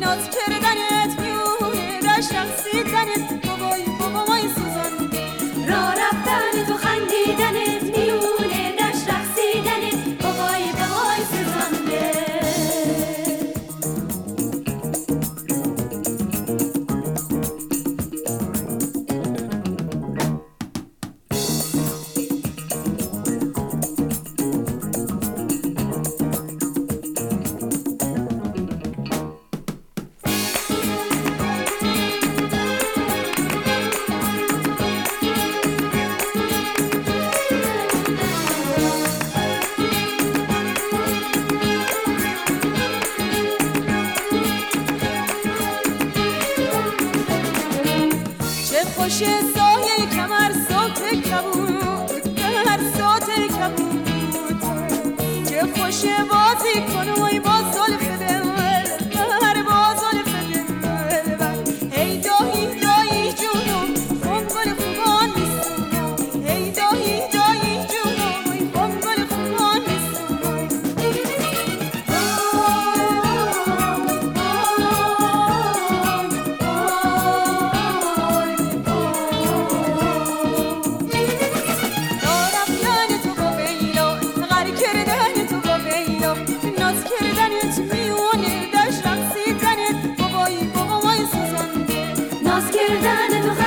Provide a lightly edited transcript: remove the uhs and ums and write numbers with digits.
ناز کردنت میونه دشت رقصیدنت بابای بابای سوزانده راه رفتنت و خندیدنت میونه دشت رقصیدنت بابای بابای سوزانده خوش سایه کمر صوت کبود در صوت کبود چه خوش بازی کنوی با زلف دلبر با زلف دلبر هی دایی دایی جونم خونگل خوبان میسونم هی دایی دایی جونم خونگل خوبان میسونم ناز کردنت میونه دشت رقصیدنت بابای بابای سوزانده ناز کردنت و